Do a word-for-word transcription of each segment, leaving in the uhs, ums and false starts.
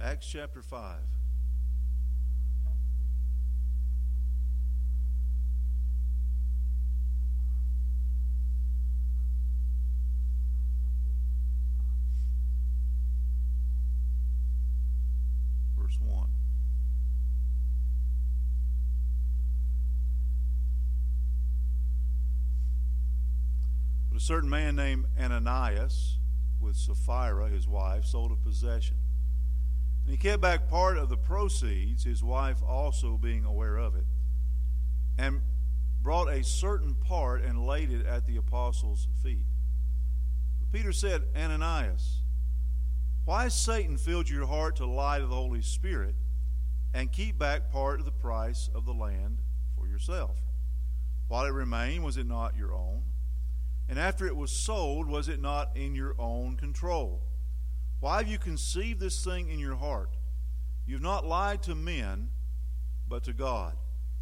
Acts chapter five. Verse one. But a certain man named Ananias, with Sapphira, his wife, sold a possession. And he kept back part of the proceeds, his wife also being aware of it, and brought a certain part and laid it at the apostles' feet. But Peter said, Ananias, why has Satan filled your heart to lie to the Holy Spirit and keep back part of the price of the land for yourself? While it remained, was it not your own? And after it was sold, was it not in your own control? Why have you conceived this thing in your heart? You have not lied to men, but to God.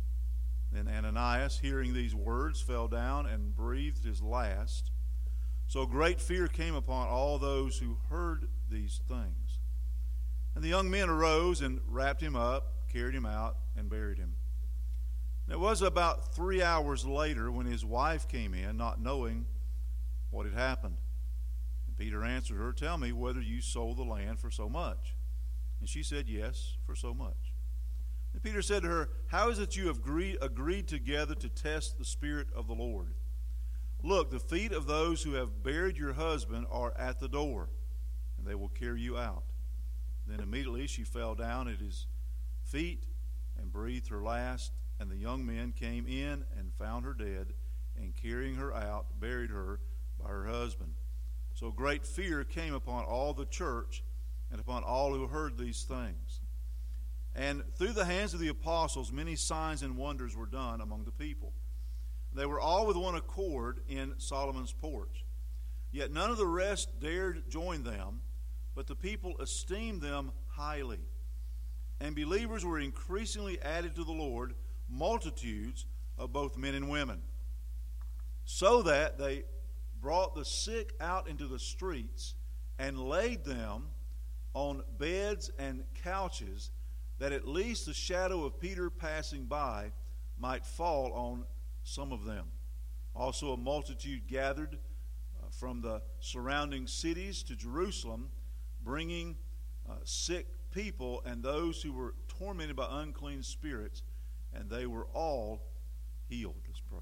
Then Ananias, hearing these words, fell down and breathed his last. So great fear came upon all those who heard these things. And the young men arose and wrapped him up, carried him out, and buried him. And it was about three hours later when his wife came in, not knowing what had happened. And Peter answered her, tell me whether you sold the land for so much. And she said, yes, for so much. And Peter said to her, how is it you have agreed, agreed together to test the Spirit of the Lord? Look, the feet of those who have buried your husband are at the door, and they will carry you out. Then immediately she fell down at his feet and breathed her last. And the young men came in and found her dead, and carrying her out, buried her by her husband. So great fear came upon all the church and upon all who heard these things. And through the hands of the apostles, many signs and wonders were done among the people. They were all with one accord in Solomon's porch. Yet none of the rest dared join them, but the people esteemed them highly. And believers were increasingly added to the Lord, multitudes of both men and women, so that they brought the sick out into the streets and laid them on beds and couches, that at least the shadow of Peter passing by might fall on some of them. Also a multitude gathered uh, from the surrounding cities to Jerusalem, bringing uh, sick people and those who were tormented by unclean spirits, and they were all healed. Let's pray.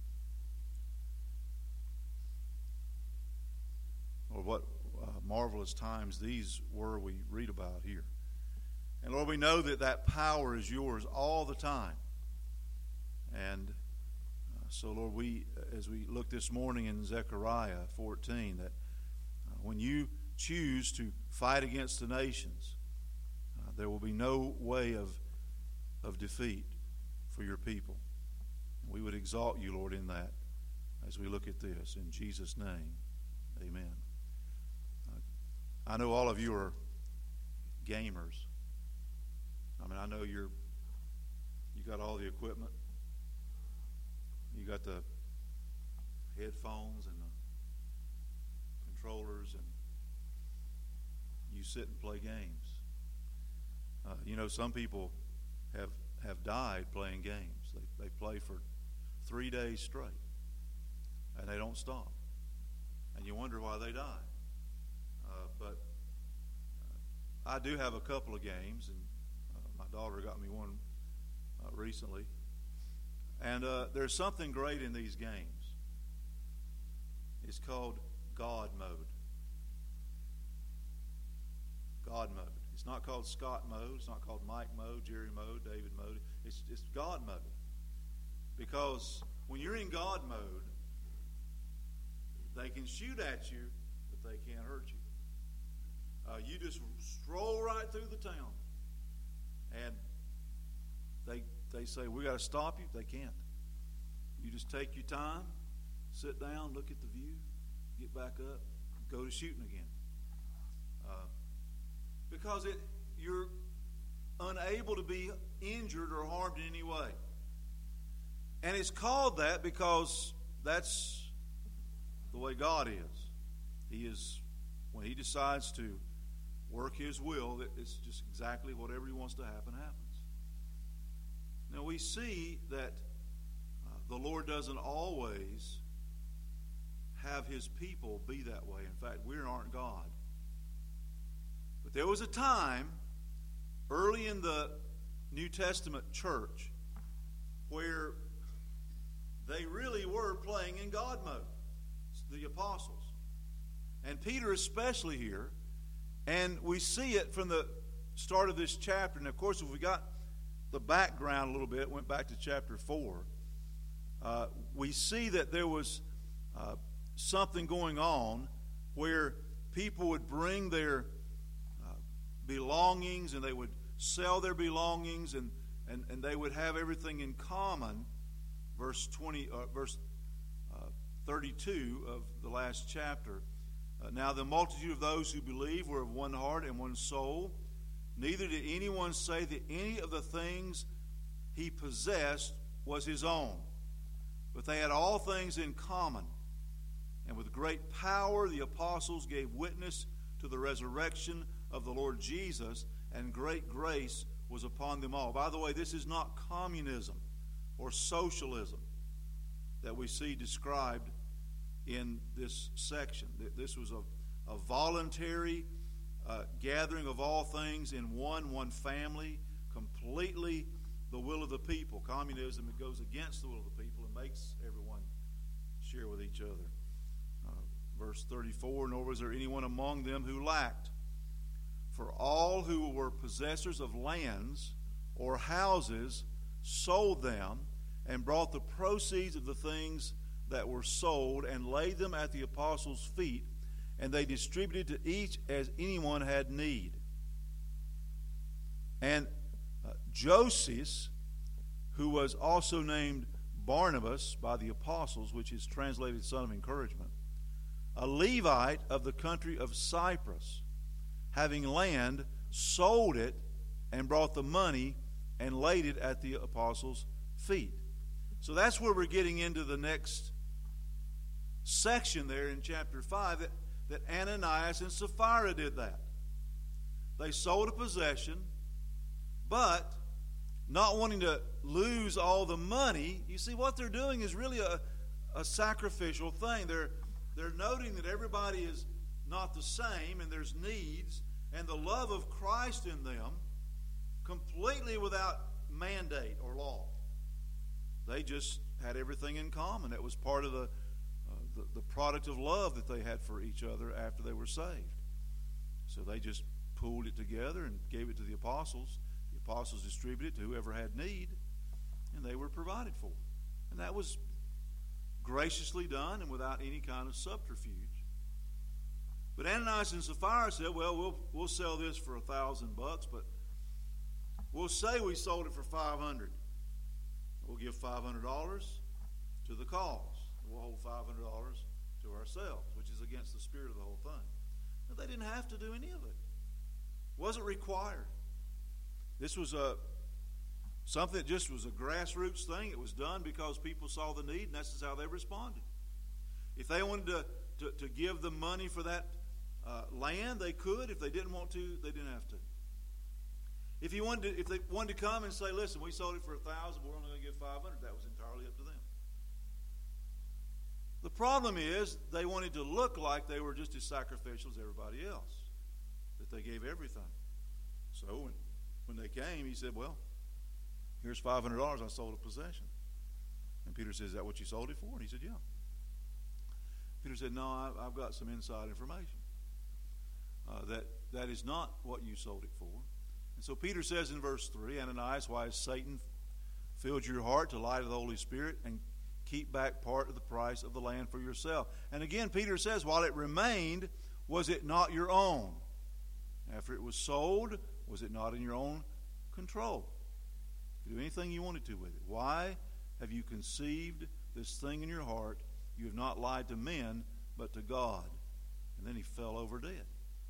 Lord, what uh, marvelous times these were we read about here. And Lord, we know that that power is yours all the time. And uh, so, Lord, we, as we look this morning in Zechariah fourteen, that uh, when you choose to fight against the nations, uh, there will be no way of, of defeat for your people. We would exalt you, Lord, in that as we look at this. In Jesus' name, amen. Uh, I know all of you are gamers. I mean, I know you're, you got all the equipment. You got the headphones and the controllers, and you sit and play games. Uh, you know, some people have have died playing games. They, they play for three days straight, and they don't stop. And you wonder why they die. Uh, but uh, I do have a couple of games, and uh, my daughter got me one uh, recently. And uh, there's something great in these games. It's called God mode. God mode. It's not called Scott mode. It's not called Mike mode, Jerry mode, David mode. It's, it's God mode. Because when you're in God mode, they can shoot at you, but they can't hurt you. Uh, you just stroll right through the town. And they they say, we got to stop you. They can't. You just take your time, sit down, look at the view, get back up, go to shooting again. Uh, because it you're unable to be injured or harmed in any way. And it's called that because that's the way God is. He is, when He decides to work His will, that it's just exactly whatever He wants to happen happens. Now we see that uh, the Lord doesn't always have His people be that way. In fact, we aren't God. But there was a time early in the New Testament church where they really were playing in God mode, the apostles. And Peter especially here. And we see it from the start of this chapter. And of course, if we got the background a little bit, went back to chapter four, uh, we see that there was uh, something going on where people would bring their uh, belongings and they would sell their belongings and, and, and they would have everything in common. Verse twenty, uh, verse uh, thirty-two of the last chapter. Uh, now the multitude of those who believe were of one heart and one soul. Neither did anyone say that any of the things he possessed was his own, but they had all things in common. And with great power the apostles gave witness to the resurrection of the Lord Jesus, and great grace was upon them all. By the way, this is not communism or socialism that we see described in this section. This was a, a voluntary uh, gathering of all things in one, one family, completely the will of the people. Communism, it goes against the will of the people and makes everyone share with each other. Uh, verse thirty-four, nor was there anyone among them who lacked. For all who were possessors of lands or houses sold them and brought the proceeds of the things that were sold and laid them at the apostles' feet, and they distributed to each as anyone had need. And uh, Joseph, who was also named Barnabas by the apostles, which is translated son of encouragement, a Levite of the country of Cyprus, having land, sold it and brought the money and laid it at the apostles' feet. So that's where we're getting into the next section there in chapter five, that, that Ananias and Sapphira did that. They sold a possession, but not wanting to lose all the money. You see, what they're doing is really a, a sacrificial thing. They're, they're noting that everybody is not the same and there's needs, and the love of Christ in them, completely without mandate or law. They just had everything in common. It was part of the, uh, the, the product of love that they had for each other after they were saved. So they just pooled it together and gave it to the apostles. The apostles distributed it to whoever had need, and they were provided for. And that was graciously done and without any kind of subterfuge. But Ananias and Sapphira said, well, we'll we'll sell this for a thousand bucks, but we'll say we sold it for five hundred. We'll give five hundred dollars to the cause. We'll hold five hundred dollars to ourselves, which is against the spirit of the whole thing. But they didn't have to do any of it. It wasn't required. This was a something that just was a grassroots thing. It was done because people saw the need, and that's just how they responded. If they wanted to, to, to give the money for that uh, land, they could. If they didn't want to, they didn't have to. If you wanted to, if they wanted to come and say, "Listen, we sold it for a thousand, we're only going to give five hundred," that was entirely up to them. The problem is they wanted to look like they were just as sacrificial as everybody else, that they gave everything. So when, when they came, he said, "Well, here's five hundred dollars. I sold a possession." And Peter says, "Is that what you sold it for?" And he said, "Yeah." Peter said, "No, I, I've got some inside information. Uh, that that is not what you sold it for." And so Peter says in verse three, "Ananias, why has Satan filled your heart to lie to the Holy Spirit and keep back part of the price of the land for yourself?" And again, Peter says, "While it remained, was it not your own? After it was sold, was it not in your own control? You could do anything you wanted to with it. Why have you conceived this thing in your heart? You have not lied to men, but to God." And then he fell over dead.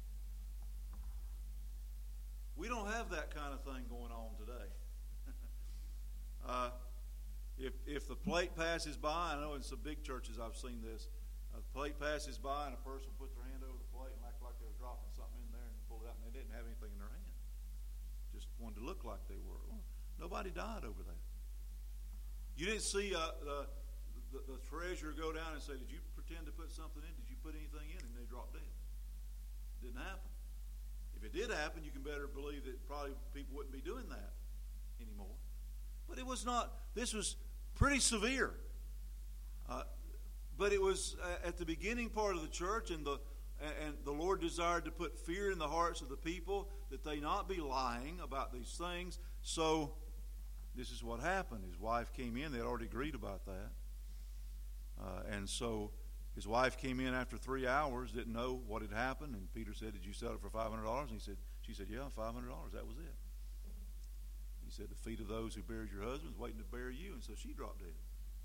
We don't have that kind of thing going on today. uh, if if the plate passes by, I know in some big churches I've seen this. Uh, the plate passes by and a person puts their hand over the plate and act like they were dropping something in there and pull it out, and they just wanted to look like they were. Well, nobody died over that. You didn't see uh, the, the, the treasurer go down and say, did you pretend to put something in? Did you put anything in? And they dropped dead. It didn't happen. If it did happen, you can better believe that probably people wouldn't be doing that anymore. But it was not, this was pretty severe. Uh, but it was uh, at the beginning part of the church, and the and the Lord desired to put fear in the hearts of the people that they not be lying about these things. So this is what happened. His wife came in. They had already agreed about that. Uh, and so his wife came in after three hours, didn't know what had happened. And Peter said, did you sell it for five hundred dollars? And he said, she said, yeah, five hundred dollars. That was it. He said, the feet of those who buried your husbands waiting to bury you. And so she dropped dead.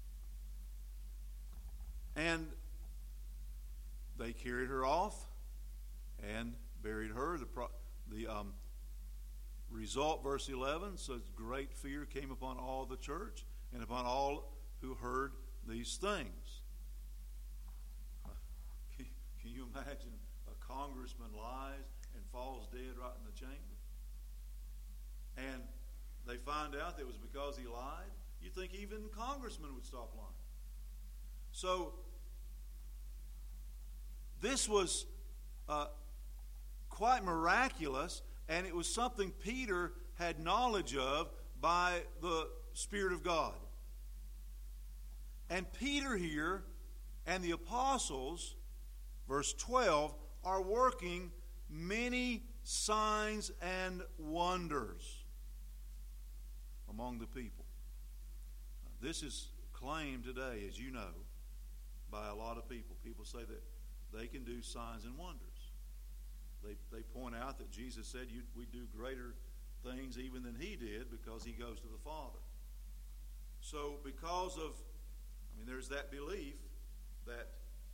And they carried her off and buried her. The, pro, the um, result, verse eleven, says great fear came upon all the church and upon all who heard these things. Can, can you imagine a congressman lies and falls dead right in the chamber? And they find out that it was because he lied. You think even congressmen would stop lying. So this was uh, quite miraculous, and it was something Peter had knowledge of by the Spirit of God. And Peter here and the apostles, verse twelve, are working many signs and wonders among the people. This is claimed today, as you know, by a lot of people. People say that they can do signs and wonders. They they point out that Jesus said you, we do greater things even than he did because he goes to the Father. So because of, I mean, there's that belief that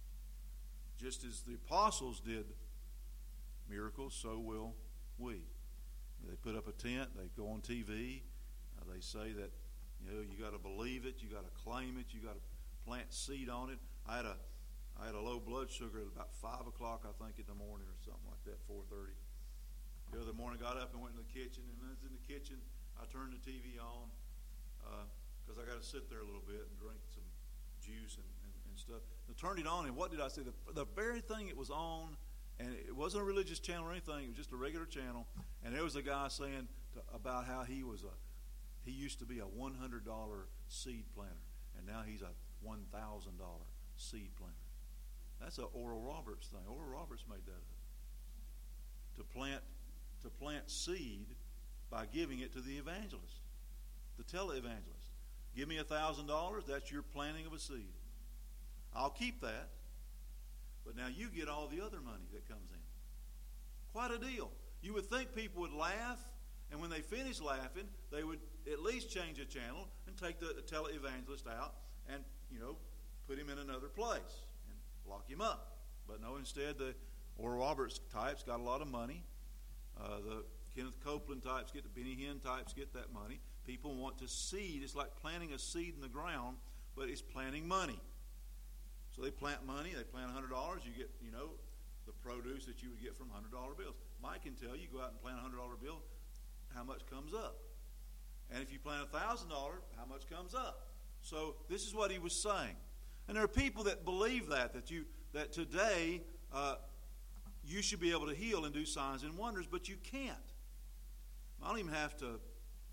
just as the apostles did miracles, so will we. They put up a tent, they go on T V, uh, they say that, you know, you got to believe it, you got to claim it, you got to plant seed on it. I had a I had a low blood sugar at about five o'clock, I think, in the morning or something like that, four thirty. The other morning, I got up and went in the kitchen, and when I was in the kitchen, I turned the T V on because uh, I got to sit there a little bit and drink some juice and, and, and stuff. I turned it on, and what did I see? The, the very thing it was on, and it wasn't a religious channel or anything, it was just a regular channel, and there was a guy saying to, about how he was a, he used to be a one hundred dollars seed planter, and now he's a one thousand dollars seed planter. That's an Oral Roberts thing. Oral Roberts made that up. To plant, to plant seed by giving it to the evangelist, the televangelist. Give me a thousand dollars. That's your planting of a seed. I'll keep that, but now you get all the other money that comes in. Quite a deal. You would think people would laugh, and when they finish laughing, they would at least change a channel and take the, the televangelist out and, you know, put him in another place. Lock him up. But no, instead the Oral Roberts types got a lot of money. Uh, the Kenneth Copeland types get, the Benny Hinn types get that money. People want to seed. It's like planting a seed in the ground, but it's planting money. So they plant money. They plant one hundred dollars. You get, you know, the produce that you would get from one hundred dollar bills. Mike can tell you, go out and plant a one hundred dollar bill, how much comes up. And if you plant a one thousand dollars, how much comes up. So this is what he was saying. And there are people that believe that, that you that today uh, you should be able to heal and do signs and wonders, but you can't. I don't even have to.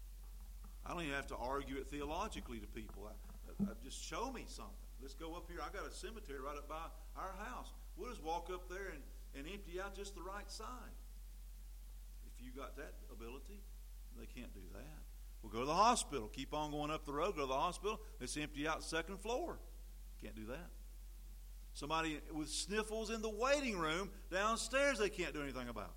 I don't even have to argue it theologically to people. I, I, just show me something. Let's go up here. I got a cemetery right up by our house. We'll just walk up there and, and empty out just the right side. If you got that ability, they can't do that. We'll go to the hospital. Keep on going up the road. Go to the hospital. Let's empty out the second floor. Can't do that. Somebody with sniffles in the waiting room downstairs, they can't do anything about.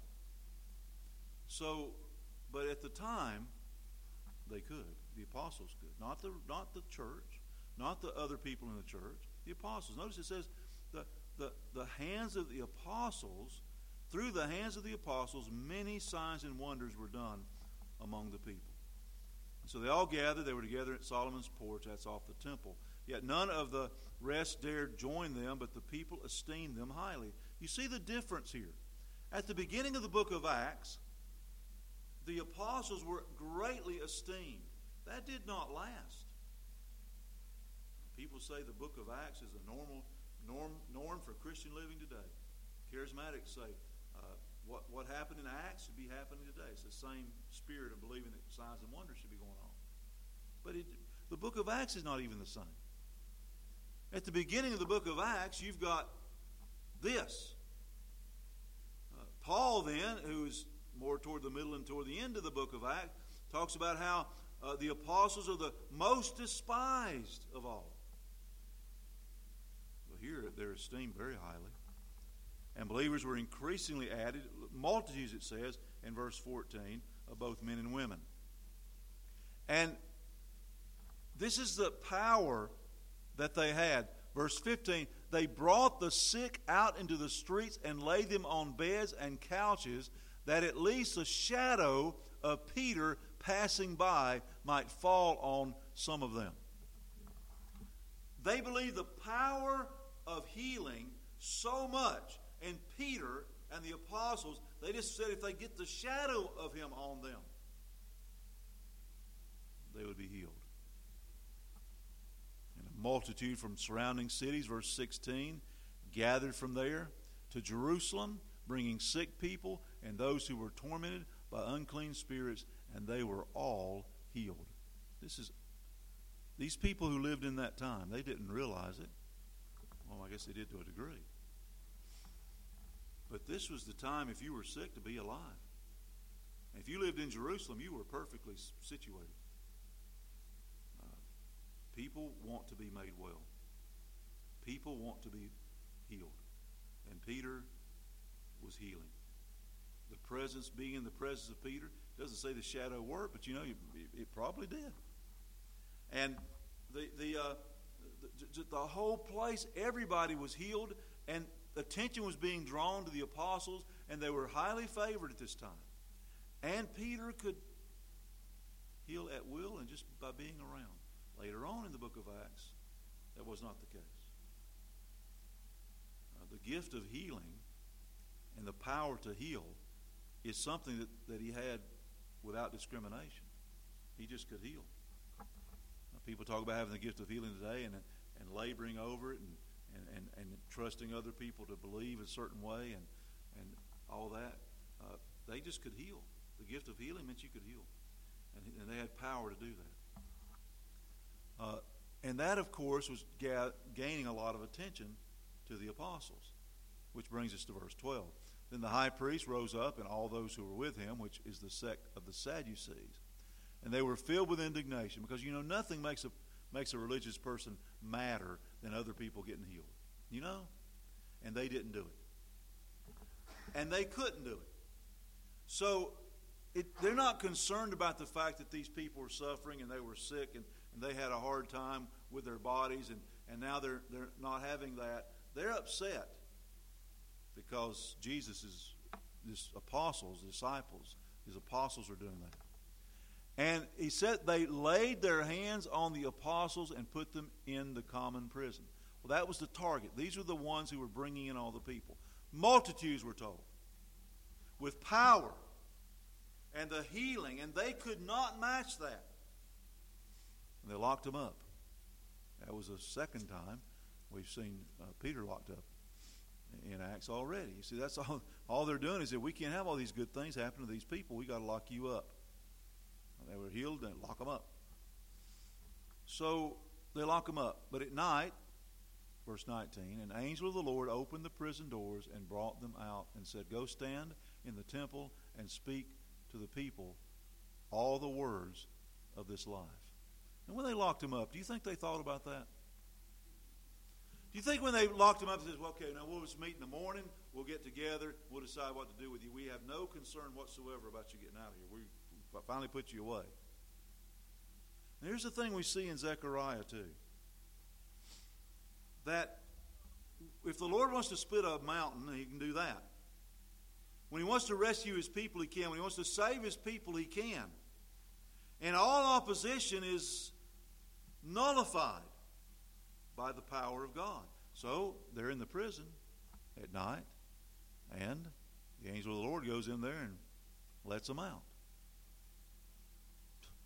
So, but at the time, they could. The apostles could. Not the not the church, not the other people in the church. The apostles. Notice it says the the the hands of the apostles, through the hands of the apostles, many signs and wonders were done among the people. So they all gathered. They were together at Solomon's porch. That's off the temple. Yet none of the rest dared join them, but the people esteemed them highly. You see the difference here. At the beginning of the book of Acts, at the apostles were greatly esteemed. That did not last. People say the book of Acts is a normal norm, norm for Christian living today. Charismatics say uh, what, what happened in Acts should be happening today. It's the same spirit of believing that signs and wonders should be going on. But it, the book of Acts is not even the same. At the beginning of the book of Acts, you've got this. Uh, Paul then, who is more toward the middle and toward the end of the book of Acts, talks about how uh, the apostles are the most despised of all. Well, here they're esteemed very highly. And believers were increasingly added, multitudes it says in verse fourteen, of both men and women. And this is the power that they had. Verse fifteen, they brought the sick out into the streets and laid them on beds and couches, that at least a shadow of Peter passing by might fall on some of them. They believed the power of healing so much, and Peter and the apostles, they just said if they get the shadow of him on them, they would be healed. And a multitude from surrounding cities, verse sixteen, gathered from there to Jerusalem, bringing sick people and those who were tormented by unclean spirits, and they were all healed. This is these people who lived in that time, they didn't realize it. Well, I guess they did to a degree. But this was the time, if you were sick, to be alive. If you lived in Jerusalem, you were perfectly situated. Uh, people want to be made well. People want to be healed. And Peter was healing. The presence, being in the presence of Peter, doesn't say the shadow worked, but you know, it, it probably did. And the the, uh, the the whole place, everybody was healed, and attention was being drawn to the apostles, and they were highly favored at this time. And Peter could heal at will and just by being around. Later on in the book of Acts, that was not the case. Uh, the gift of healing and the power to heal is something that, that he had without discrimination. He just could heal. Now, people talk about having the gift of healing today and, and laboring over it and And, and, and trusting other people to believe a certain way and, and all that. Uh, they just could heal. The gift of healing meant you could heal. And, and they had power to do that. Uh, and that, of course, was ga- gaining a lot of attention to the apostles, which brings us to verse twelve. Then the high priest rose up, and all those who were with him, which is the sect of the Sadducees. And they were filled with indignation, because, you know, nothing makes a makes a religious person madder than other people getting healed. You know? And they didn't do it. And they couldn't do it. So it, they're not concerned about the fact that these people were suffering and they were sick and, and they had a hard time with their bodies and, and now they're, they're not having that. They're upset because Jesus is, his apostles, disciples, his apostles are doing that. And he said they laid their hands on the apostles and put them in the common prison. Well, that was the target. These were the ones who were bringing in all the people. Multitudes were told. With power and the healing. And they could not match that. And they locked them up. That was the second time we've seen uh, Peter locked up in Acts already. You see, that's all, all they're doing is that we can't have all these good things happen to these people. We got to lock you up. They were healed, and lock them up. So they lock them up. But at night, verse nineteen, an angel of the Lord opened the prison doors and brought them out and said, go stand in the temple and speak to the people all the words of this life. And when they locked them up, do you think they thought about that? Do you think when they locked them up, they said, well, okay, now we'll just meet in the morning, we'll get together, we'll decide what to do with you. We have no concern whatsoever about you getting out of here. We finally put you away. And here's the thing we see in Zechariah too. That if the Lord wants to split a mountain, he can do that. When he wants to rescue his people, he can. When he wants to save his people, he can. And all opposition is nullified by the power of God. So they're in the prison at night, and the angel of the Lord goes in there and lets them out.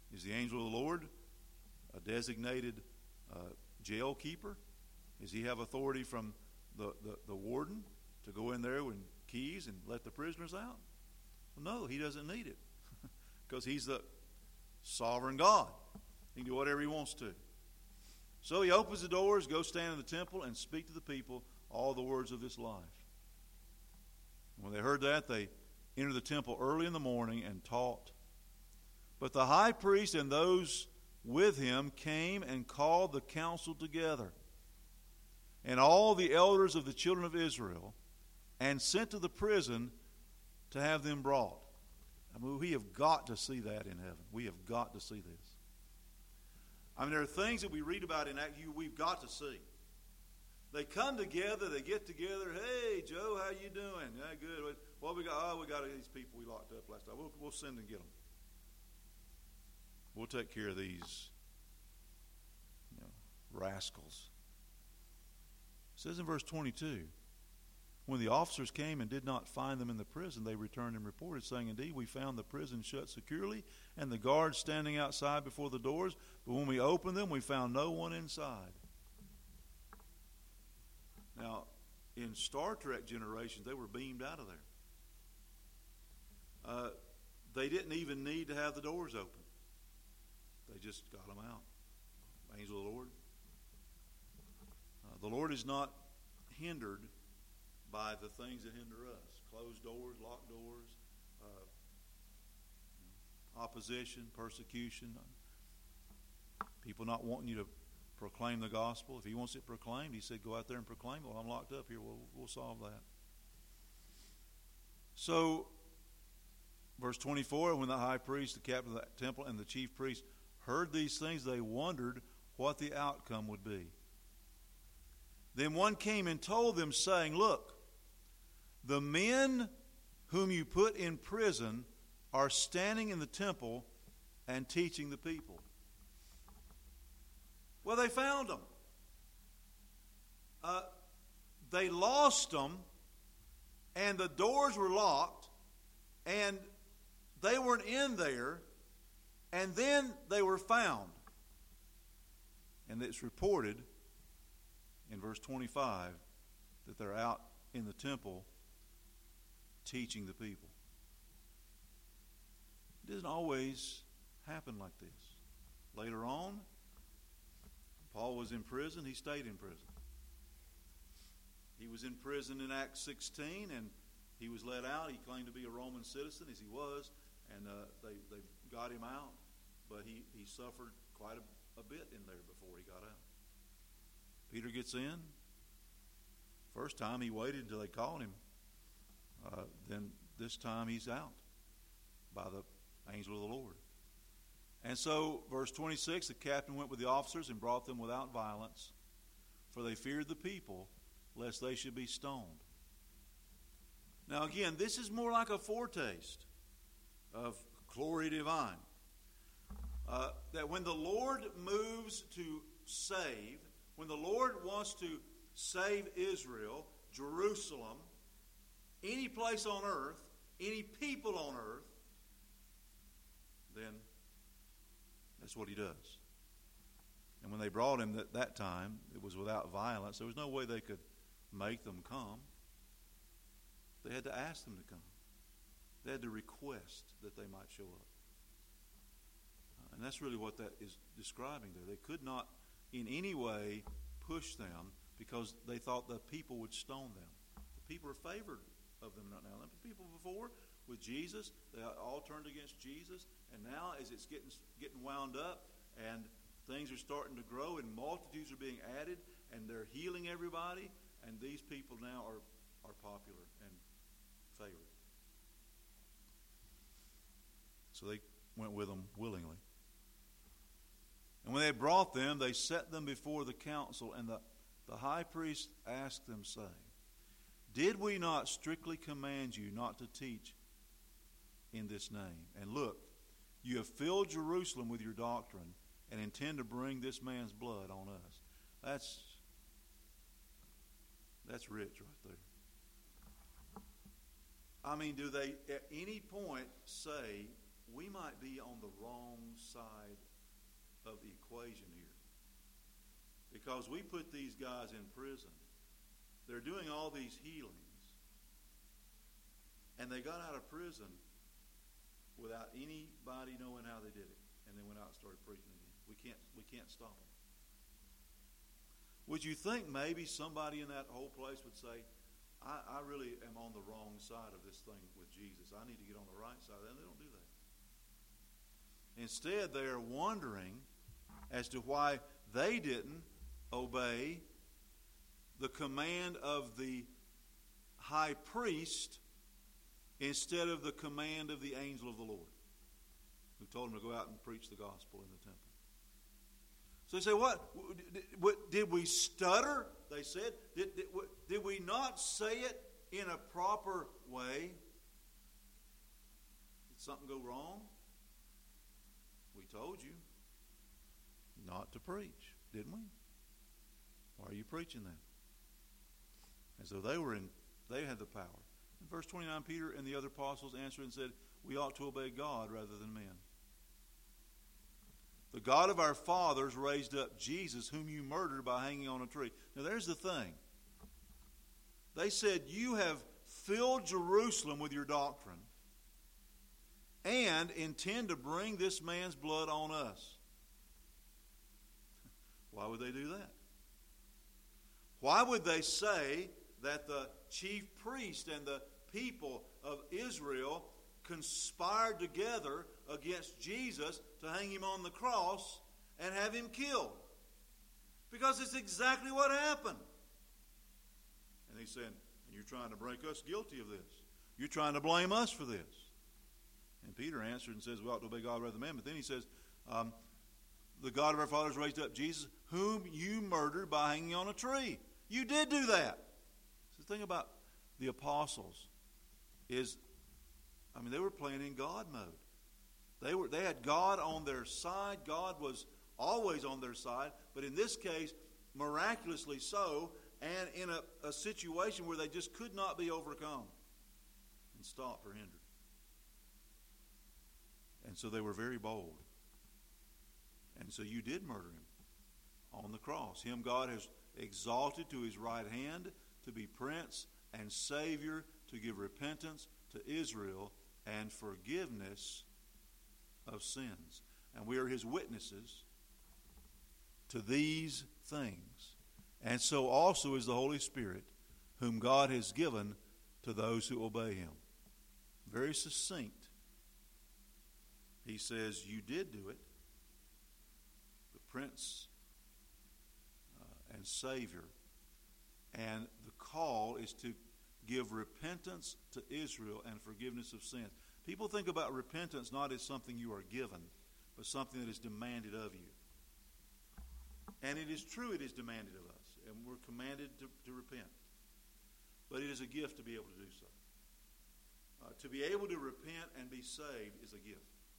Is the angel of the Lord a designated uh, jail keeper? Does he have authority from the, the, the warden to go in there with keys and let the prisoners out? Well, no, he doesn't need it because he's the sovereign God. He can do whatever he wants to. So he opens the doors, goes stand in the temple, and speak to the people all the words of this life. When they heard that, they entered the temple early in the morning and taught. But the high priest and those with him came and called the council together, and all the elders of the children of Israel, and sent to the prison to have them brought. I mean, we have got to see that in heaven. We have got to see this. I mean, there are things that we read about in Acts we've got to see. They come together, they get together. Hey, Joe, how you doing? Yeah, good. What we got? Oh, we got these people we locked up last night. We'll, we'll send and get them. We'll take care of these, you know, rascals. It says in verse twenty-two, when the officers came and did not find them in the prison, they returned and reported, saying, indeed, we found the prison shut securely and the guards standing outside before the doors. But when we opened them, we found no one inside. Now, in Star Trek generations, they were beamed out of there. Uh, they didn't even need to have the doors open. They just got them out. Angel of the Lord. Uh, the Lord is not hindered by the things that hinder us. Closed doors, locked doors, uh, opposition, persecution, people not wanting you to proclaim the gospel. If he wants it proclaimed, he said, go out there and proclaim it. Well, I'm locked up here. We'll, we'll solve that. So, verse twenty-four, when the high priest, the captain of the temple, and the chief priest heard these things, they wondered what the outcome would be. Then one came and told them, saying, look, the men whom you put in prison are standing in the temple and teaching the people. Well, they found them. Uh, they lost them, and the doors were locked, and they weren't in there, and then they were found. And it's reported in verse twenty-five that they're out in the temple teaching the people. It doesn't always happen like this. Later on, Paul was in prison. He stayed in prison. He was in prison in Acts sixteen, and he was let out. He claimed to be a Roman citizen, as he was, and uh, they, they got him out. But he, he suffered quite a, a bit in there before he got out. Peter gets in. First time he waited until they called him. Uh, then this time he's out by the angel of the Lord. And so, verse twenty-six, the captain went with the officers and brought them without violence, for they feared the people, lest they should be stoned. Now again, this is more like a foretaste of glory divine. Uh, that when the Lord moves to save, when the Lord wants to save Israel, Jerusalem, any place on earth, any people on earth, then that's what he does. And when they brought him at that time, it was without violence. There was no way they could make them come. They had to ask them to come. They had to request that they might show up. And that's really what that is describing there. They could not in any way push them because they thought the people would stone them. The people are favored of them right now. The people before with Jesus, they all turned against Jesus. And now as it's getting getting wound up and things are starting to grow and multitudes are being added and they're healing everybody, and these people now are, are popular and favored. So they went with them willingly. And when they brought them, they set them before the council, and the, the high priest asked them, saying, did we not strictly command you not to teach in this name? And look, you have filled Jerusalem with your doctrine and intend to bring this man's blood on us. That's, that's rich right there. I mean, do they at any point say we might be on the wrong side of the equation here. Because we put these guys in prison. They're doing all these healings. And they got out of prison without anybody knowing how they did it. And they went out and started preaching again. We can't, we can't stop them. Would you think maybe somebody in that whole place would say, I, I really am on the wrong side of this thing with Jesus. I need to get on the right side. And they don't do that. Instead, they are wondering as to why they didn't obey the command of the high priest instead of the command of the angel of the Lord, who told him to go out and preach the gospel in the temple. So they say, what? what did we stutter? They said. Did, did, did we not say it in a proper way? Did something go wrong? We told you not to preach, didn't we? Why are you preaching then? As though they were in, they had the power. In verse twenty-nine, Peter and the other apostles answered and said, we ought to obey God rather than men. The God of our fathers raised up Jesus, whom you murdered by hanging on a tree. Now there's the thing. They said, you have filled Jerusalem with your doctrine and intend to bring this man's blood on us. Why would they do that? Why would they say that the chief priest and the people of Israel conspired together against Jesus to hang him on the cross and have him killed? Because it's exactly what happened. And he's saying, you're trying to make us guilty of this. You're trying to blame us for this. And Peter answered and says, we ought to obey God rather than man. But then he says, um, the God of our fathers raised up Jesus, whom you murdered by hanging on a tree. You did do that. So the thing about the apostles is, I mean, they were playing in God mode. They were they had God on their side. God was always on their side. But in this case, miraculously so, and in a, a situation where they just could not be overcome and stopped or hindered. And so they were very bold. And so you did murder him on the cross. Him God has exalted to his right hand to be Prince and Savior, to give repentance to Israel and forgiveness of sins. And we are his witnesses to these things. And so also is the Holy Spirit, whom God has given to those who obey him. Very succinct. He says, you did do it. The Prince uh, and Savior. And the call is to give repentance to Israel and forgiveness of sins. People think about repentance not as something you are given, but something that is demanded of you. And it is true it is demanded of us, and we're commanded to, to repent. But it is a gift to be able to do so. Uh, to be able to repent and be saved is a gift.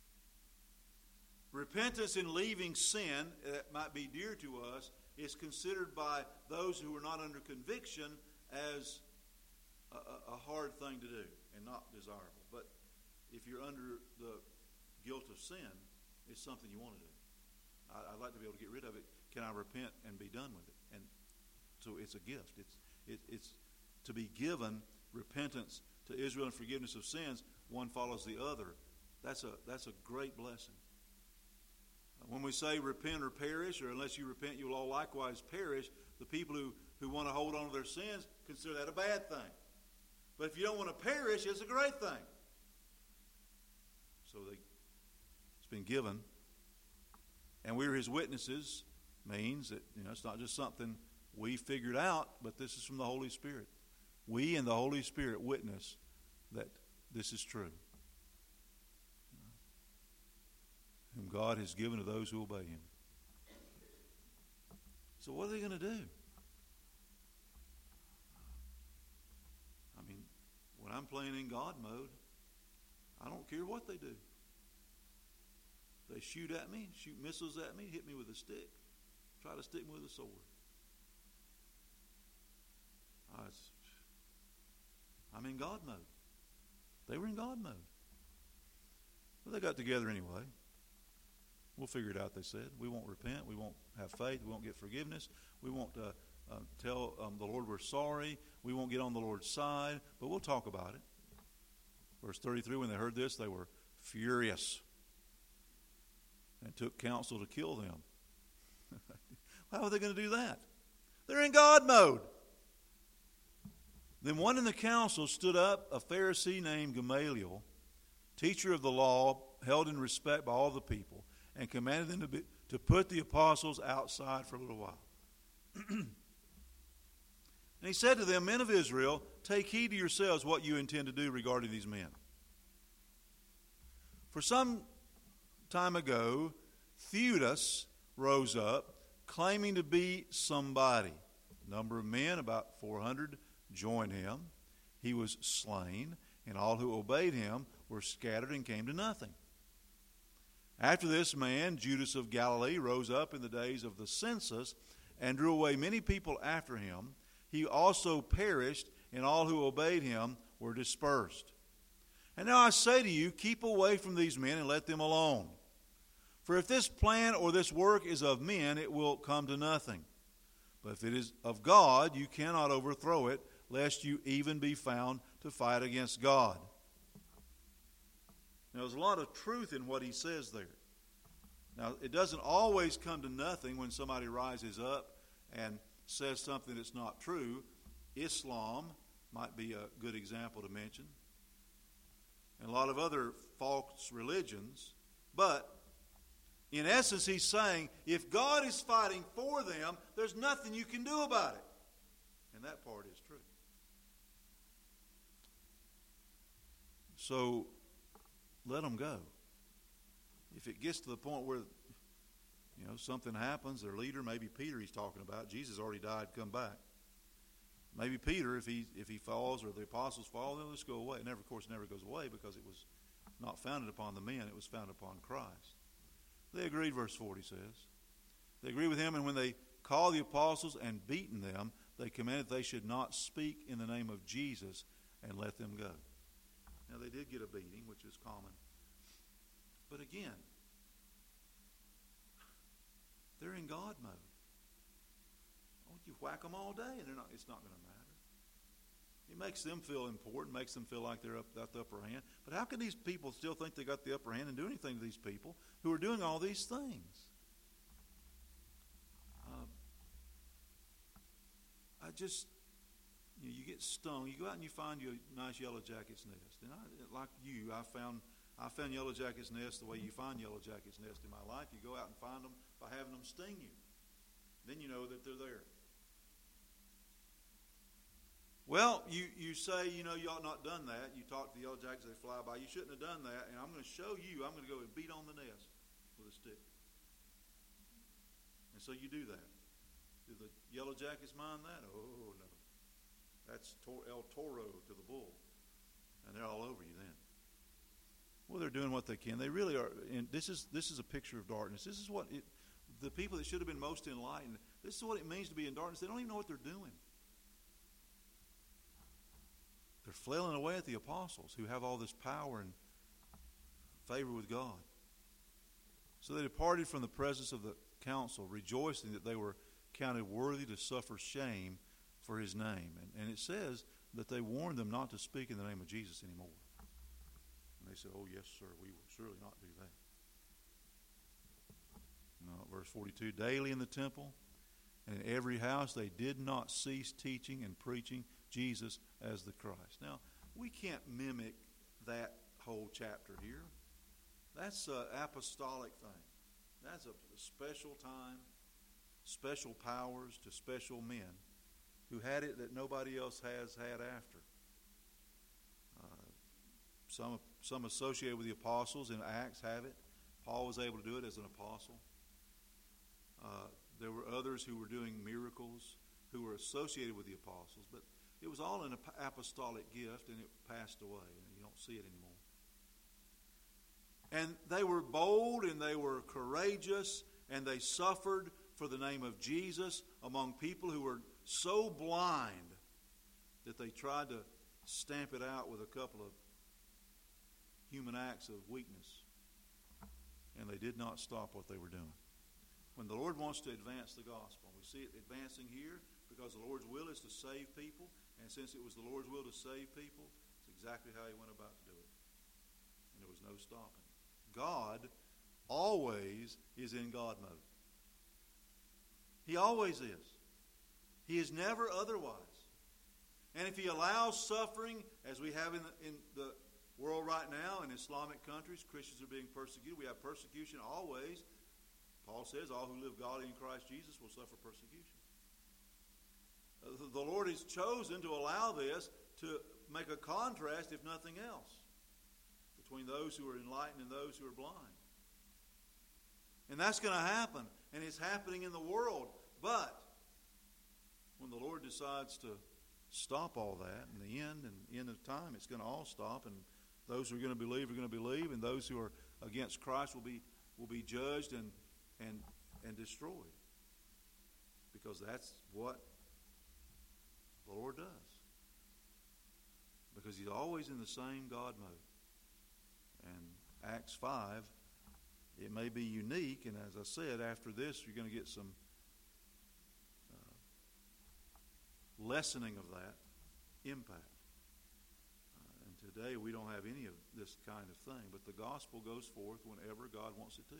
Repentance in leaving sin that might be dear to us is considered by those who are not under conviction as a, a hard thing to do and not desirable. But if you're under the guilt of sin, it's something you want to do. I, I'd like to be able to get rid of it. Can I repent and be done with it? And so it's a gift. It's it, it's to be given repentance to Israel and forgiveness of sins. One follows the other. That's a that's a great blessing. When we say repent or perish, or unless you repent, you will all likewise perish, the people who, who want to hold on to their sins consider that a bad thing. But if you don't want to perish, it's a great thing. So they, it's been given. And we're his witnesses means that, you know, it's not just something we figured out, but this is from the Holy Spirit. We and the Holy Spirit witness that this is true. Whom God has given to those who obey him. So what are they going to do? I mean, when I'm playing in God mode, I don't care what they do. They shoot at me, shoot missiles at me, hit me with a stick, try to stick me with a sword. I was, I'm in God mode. They were in God mode. But they got together anyway. We'll figure it out, they said. We won't repent. We won't have faith. We won't get forgiveness. We won't uh, uh, tell um, the Lord we're sorry. We won't get on the Lord's side. But we'll talk about it. Verse thirty-three, when they heard this, they were furious and took counsel to kill them. How are they going to do that? They're in God mode. Then one in the council stood up, a Pharisee named Gamaliel, teacher of the law, held in respect by all the people, and commanded them to, be, to put the apostles outside for a little while. And he said to them, men of Israel, take heed to yourselves what you intend to do regarding these men. For some time ago, Theudas rose up, claiming to be somebody. A number of men, about four hundred, joined him. He was slain, and all who obeyed him were scattered and came to nothing. After this man, Judas of Galilee, rose up in the days of the census and drew away many people after him. He also perished, and all who obeyed him were dispersed. And now I say to you, keep away from these men and let them alone. For if this plan or this work is of men, it will come to nothing. But if it is of God, you cannot overthrow it, lest you even be found to fight against God. Now, there's a lot of truth in what he says there. Now, it doesn't always come to nothing when somebody rises up and says something that's not true. Islam might be a good example to mention, and a lot of other false religions. But in essence, he's saying, if God is fighting for them, there's nothing you can do about it. And that part is true. So, let them go. If it gets to the point where, you know, something happens, their leader, maybe Peter he's talking about, Jesus already died, come back. Maybe Peter, if he if he falls or the apostles fall, they'll just go away. It never, of course, never goes away because it was not founded upon the men, it was founded upon Christ. They agreed, verse forty says. They agreed with him, and when they called the apostles and beaten them, they commanded they should not speak in the name of Jesus and let them go. Now, they did get a beating, which is common. But again, they're in God mode. Oh, you whack them all day, and they're not, it's not going to matter. It makes them feel important, makes them feel like they're up, got the upper hand. But how can these people still think they got the upper hand and do anything to these people who are doing all these things? Uh, I just... You, know, you get stung. You go out and you find you a nice yellow jacket's nest. And I, like you, I found I found yellow jacket's nest the way you find yellow jacket's nest in my life. You go out and find them by having them sting you. Then you know that they're there. Well, you, you say, you know, you ought not done that. You talk to the yellow jackets, they fly by. You shouldn't have done that. And I'm going to show you, I'm going to go and beat on the nest with a stick. And so you do that. Do the yellow jackets mind that? Oh, no. That's El Toro to the bull. And they're all over you then. Well, they're doing what they can. They really are. And this is this is a picture of darkness. This is what it, the people that should have been most enlightened, this is what it means to be in darkness. They don't even know what they're doing. They're flailing away at the apostles who have all this power and favor with God. So they departed from the presence of the council, rejoicing that they were counted worthy to suffer shame for his name. And, and it says that they warned them not to speak in the name of Jesus anymore. And they said, oh, yes, sir, we will surely not do that. No, verse forty-two, daily in the temple and in every house they did not cease teaching and preaching Jesus as the Christ. Now, we can't mimic that whole chapter here. That's an apostolic thing. That's a, a special time, special powers to special men who had it that nobody else has had after. Uh, some some associated with the apostles in Acts have it. Paul was able to do it as an apostle. Uh, there were others who were doing miracles who were associated with the apostles, but it was all an apostolic gift, and it passed away, and you don't see it anymore. And they were bold, and they were courageous, and they suffered for the name of Jesus among people who were so blind that they tried to stamp it out with a couple of human acts of weakness and they did not stop what they were doing. When the Lord wants to advance the gospel, we see it advancing here because the Lord's will is to save people, and since it was the Lord's will to save people, it's exactly how he went about to do it. And there was no stopping. God always is in God mode. He always is. He is never otherwise. And if he allows suffering, as we have in the, in the world right now, in Islamic countries, Christians are being persecuted. We have persecution always. Paul says, all who live godly in Christ Jesus will suffer persecution. The Lord has chosen to allow this to make a contrast, if nothing else, between those who are enlightened and those who are blind. And that's going to happen, and it's happening in the world. But when the Lord decides to stop all that, in the end, and the end of time, it's going to all stop, and those who are going to believe are going to believe, and those who are against Christ will be will be judged and and and destroyed. Because that's what the Lord does. Because he's always in the same God mode. And Acts five, it may be unique, and as I said, after this you're going to get some uh, lessening of that impact. Uh, and today we don't have any of this kind of thing, but the gospel goes forth whenever God wants it to.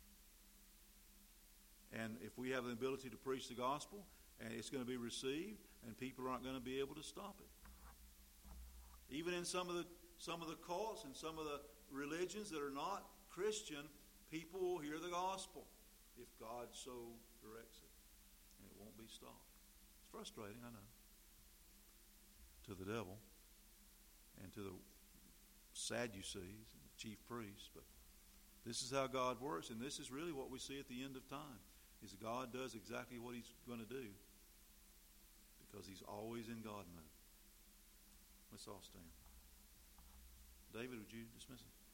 And if we have the ability to preach the gospel, and it's going to be received, and people aren't going to be able to stop it. Even in some of the some of the cults and some of the religions that are not Christian, people will hear the gospel if God so directs it, and it won't be stopped. It's frustrating, I know, to the devil and to the Sadducees and the chief priests, but this is how God works, and this is really what we see at the end of time. Is God does exactly what he's going to do because he's always in God mode. Let's all stand. David, would you dismiss it?